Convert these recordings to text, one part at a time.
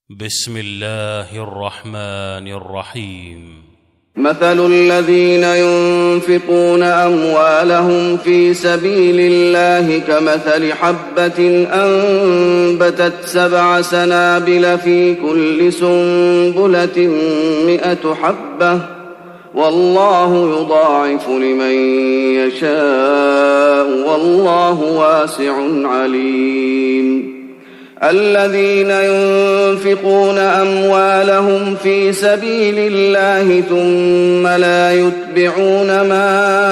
بسم الله الرحمن الرحيم. مثل الذين ينفقون أموالهم في سبيل الله كمثل حبة أنبتت 7 سنابل في كل سنبلة 100 حبة والله يضاعف لمن يشاء والله واسع عليم. الذين ينفقون أموالهم في سبيل الله ثم لا يتبعون ما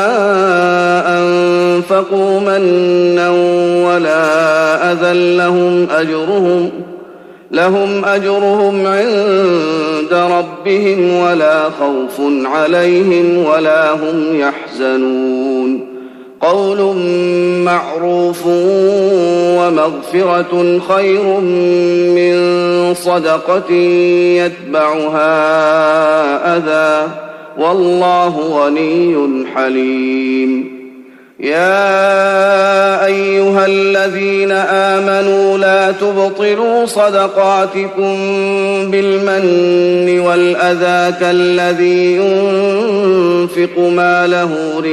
أنفقوا منا ولا أذى لهم أجرهم عند ربهم ولا خوف عليهم ولا هم يحزنون. قول معروف ومغفرة خير من صدقة يتبعها أذى والله غني حليم. يا أيها الذين آمنوا لا تبطلوا صدقاتكم بالمن والأذى كالذي ينفق ماله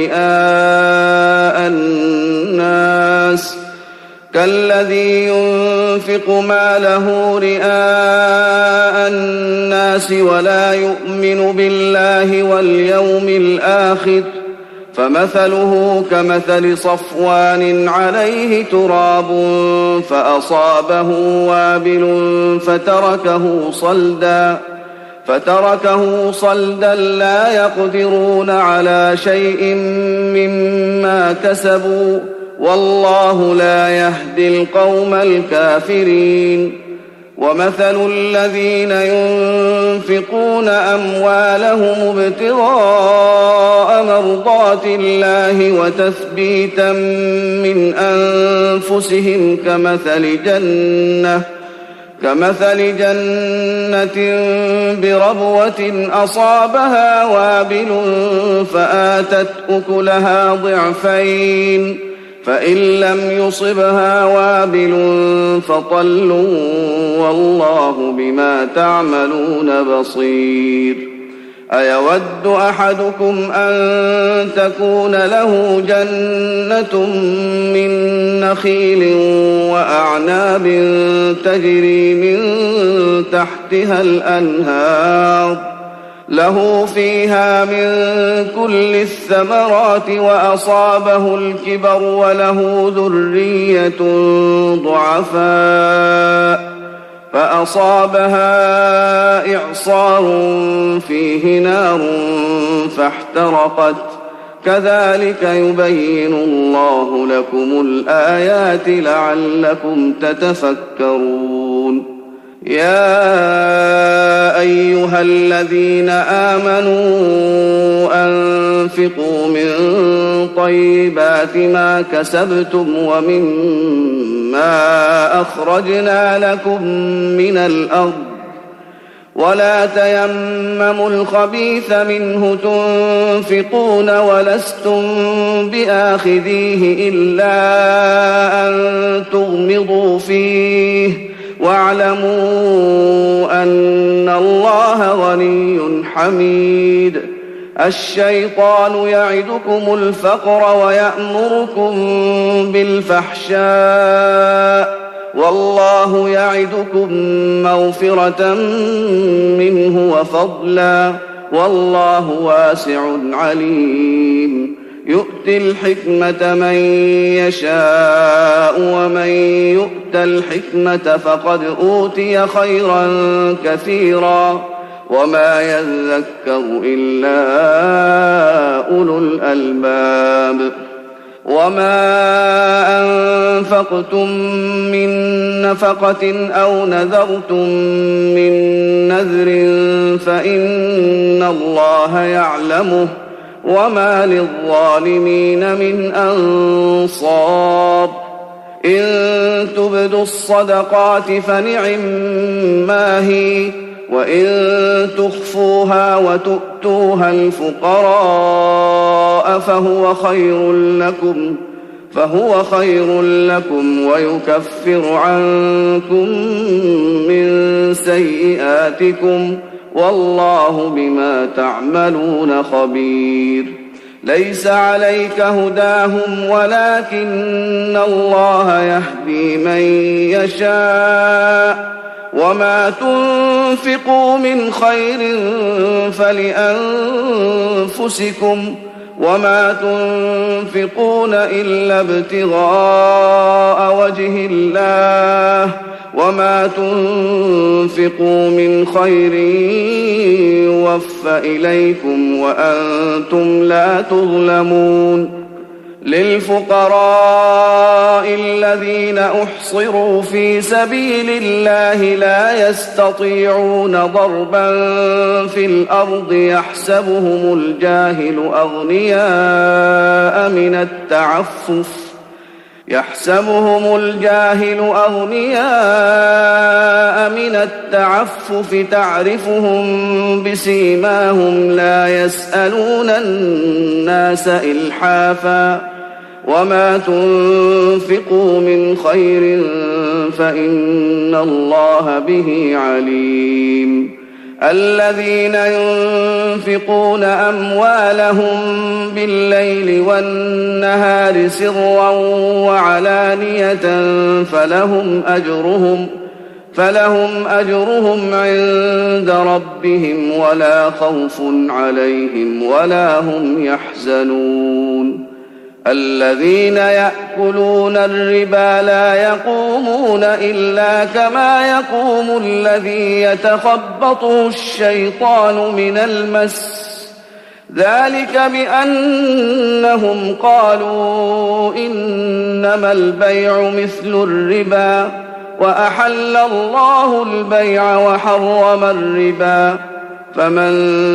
رئاء الناس ولا يؤمن بالله واليوم الآخر فمثله كمثل صفوان عليه تراب فأصابه وابل فتركه صلدا لا يقدرون على شيء مما كسبوا والله لا يهدي القوم الكافرين. ومثل الذين ينفقون أموالهم ابتغاء مرضات الله وتثبيتا من أنفسهم كمثل جنة بربوة أصابها وابل فآتت أكلها ضعفين فإن لم يصبها وابل فطل والله بما تعملون بصير. أيود أحدكم أن تكون له جنة من نخيل وأعناب تجري من تحتها الأنهار له فيها من كل الثمرات وأصابه الكبر وله ذرية ضعفاء فأصابها إعصار فيه نار فاحترقت كذلك يبين الله لكم الآيات لعلكم تتفكرون. يا أيها الذين آمنوا أنفقوا من طيبات ما كسبتم ومما أخرجنا لكم من الأرض ولا تيمموا الخبيث منه تنفقون ولستم بآخذيه إلا أن تغمضوا فيه واعلموا أن الله غني حميد. الشيطان يعدكم الفقر ويأمركم بالفحشاء والله يعدكم مغفرة منه وفضلا والله واسع عليم. يؤتي الحكمة من يشاء ومن يؤت الحكمة فقد أوتي خيرا كثيرا وما يذكر إلا أولو الألباب. وما أنفقتم من نفقة أو نذرتم من نذر فإن الله يعلمه وما للظالمين من أنصار. إن تبدوا الصدقات فنعما هي وإن تخفوها وتؤتوها الفقراء فهو خير لكم فهو خير لكم ويكفر عنكم من سيئاتكم والله بما تعملون خبير. ليس عليك هداهم ولكن الله يهدي من يشاء وما تنفقوا من خير فلأنفسكم وما تنفقون إلا ابتغاء وجه الله وما تنفقوا من خير يوفى إليكم وأنتم لا تظلمون. للفقراء الذين أحصروا في سبيل الله لا يستطيعون ضربا في الأرض يحسبهم الجاهل أغنياء من التعفف تعرفهم بسيماهم لا يسألون الناس إلحافا وما تنفقوا من خير فإن الله به عليم. الذين ينفقون أموالهم بالليل والنهار سرا وعلانية فلهم أجرهم عند ربهم ولا خوف عليهم ولا هم يحزنون. الذين يأكلون الربا لا يقومون إلا كما يقوم الذي يتخبطه الشيطان من المس ذلك بأنهم قالوا إنما البيع مثل الربا وأحل الله البيع وحرم الربا فمن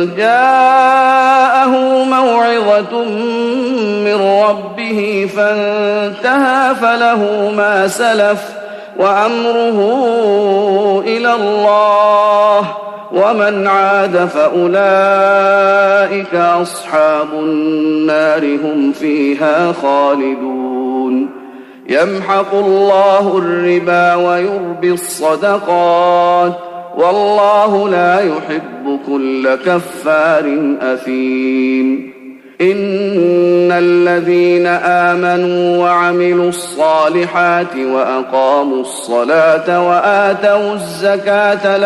جاءه موعظة من ربه فانتهى فله ما سلف وأمره إلى الله ومن عاد فأولئك أصحاب النار هم فيها خالدون. يمحق الله الربا ويربي الصدقات والله لا يحب كل كفار أثيم. إن الذين آمنوا وعملوا الصالحات وأقاموا الصلاة وآتوا الزكاة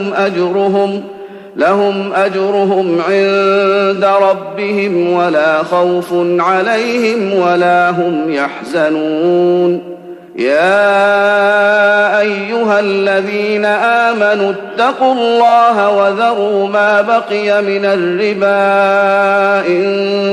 لهم أجرهم عند ربهم ولا خوف عليهم ولا هم يحزنون. يا أيها الذين آمنوا اتقوا الله وذروا ما بقي من الربا إن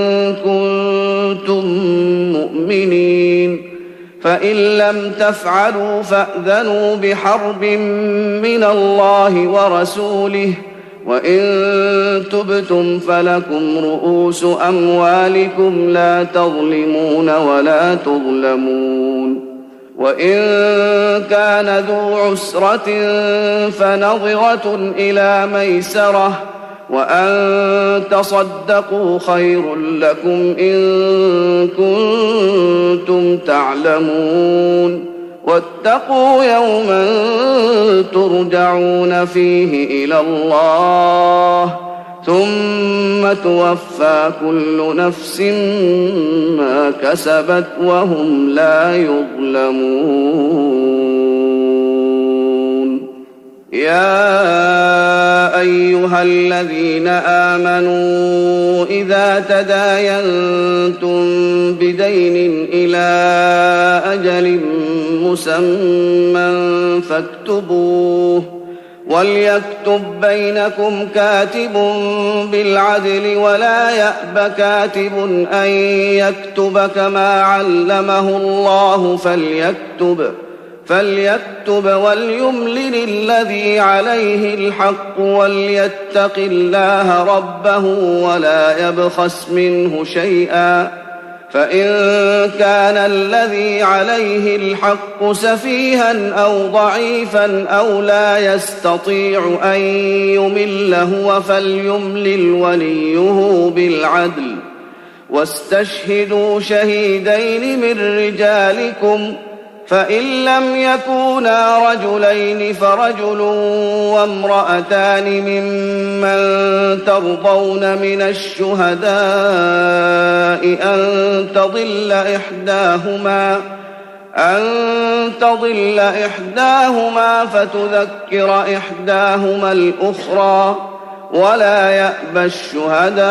كنتم مؤمنين فإن لم تفعلوا فأذنوا بحرب من الله ورسوله وإن تبتم فلكم رؤوس أموالكم لا تظلمون ولا تظلمون. وإن كان ذو عسرة فنظرة إلى ميسرة وأن تصدقوا خير لكم إن كنتم تعلمون. واتقوا يوما ترجعون فيه إلى الله ثم توفى كل نفس ما كسبت وهم لا يظلمون. يا أيها الذين آمنوا إذا تداينتم بدين إلى أجل مسمى فاكتبوه وليكتب بينكم كاتب بالعدل ولا يأب كاتب أن يكتب كما علمه الله فليكتب وليملل الذي عليه الحق وليتق الله ربه ولا يبخس منه شيئا فإن كان الذي عليه الحق سفيها أو ضعيفا أو لا يستطيع أن يمل هو فليملل وليه بالعدل واستشهدوا شهيدين من رجالكم، فإن لم يكونا رجلين فرجل وامرأتان ممن ترضون من الشهداء أن تضل إحداهما فتذكر إحداهما الأخرى، ولا يأبى الشهداء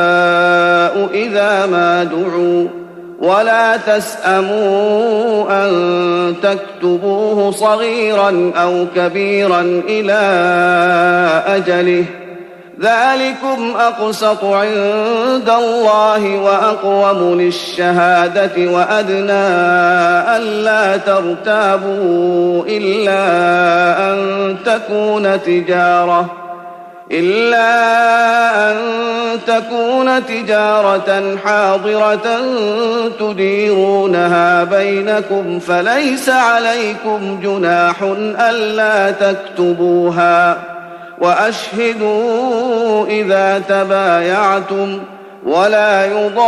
إذا ما دعوا، ولا تسأموا أن تكتبوه صغيرا أو كبيرا إلى أجله، ذلكم أقسط عند الله وأقوم للشهادة وأدنى ألا ترتابوا إلا أن تكون تجارة حاضرة تديرونها بينكم، فليس عليكم جناح ألا تكتبوها، وأشهدوا إذا تبايعتم، ولا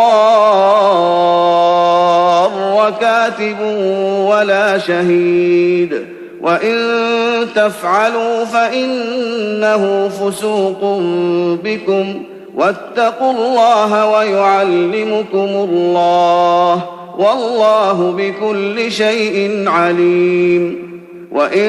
يضار كاتب ولا شهيد، وإن تفعلوا فإنه فسوق بكم، واتقوا الله ويعلمكم الله، والله بكل شيء عليم. وإن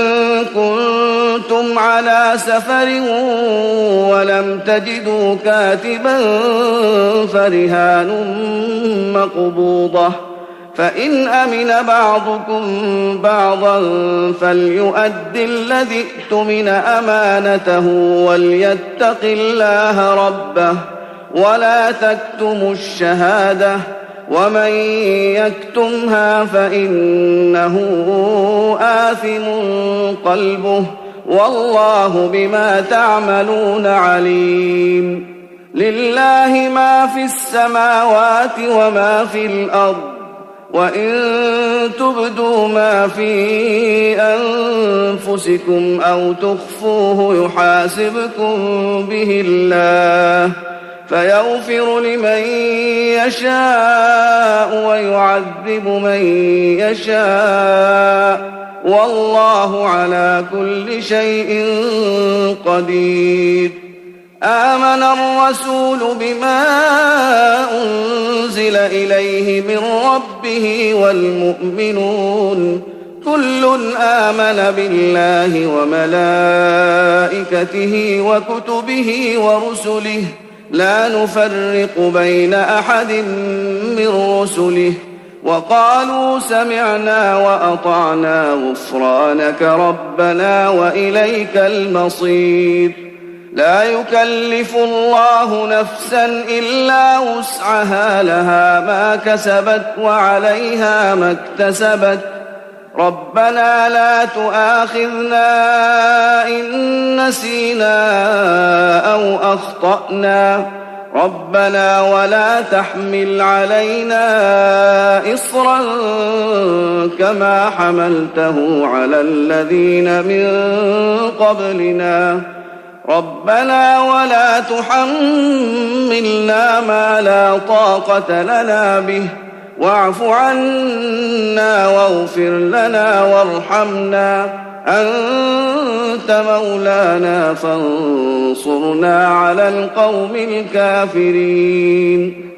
كنتم على سفر ولم تجدوا كاتبا فرهان مقبوضة، فإن أمن بعضكم بعضا فليؤد الذي ائتمن أمانته وليتق الله ربه، ولا تكتموا الشهادة، ومن يكتمها فإنه آثم قلبه، والله بما تعملون عليم. لله ما في السماوات وما في الأرض، وإن تبدوا ما في أنفسكم أو تخفوه يحاسبكم به الله، فيغفر لمن يشاء ويعذب من يشاء، والله على كل شيء قدير. آمن الرسول بما أنزل إليه من ربه والمؤمنون كل آمن بالله وملائكته وكتبه ورسله لا نفرق بين أحد من رسله، وقالوا سمعنا وأطعنا غفرانك ربنا وإليك المصير. لا يكلف الله نفسا إلا وسعها، لها ما كسبت وعليها ما اكتسبت. ربنا لا تؤاخذنا إن نسينا أو أخطأنا، ربنا ولا تحمل علينا إصرا كما حملته على الذين من قبلنا، ربنا ولا تحملنا ما لا طاقة لنا به، واعف عنا واغفر لنا وارحمنا، أنت مولانا فانصرنا على القوم الكافرين.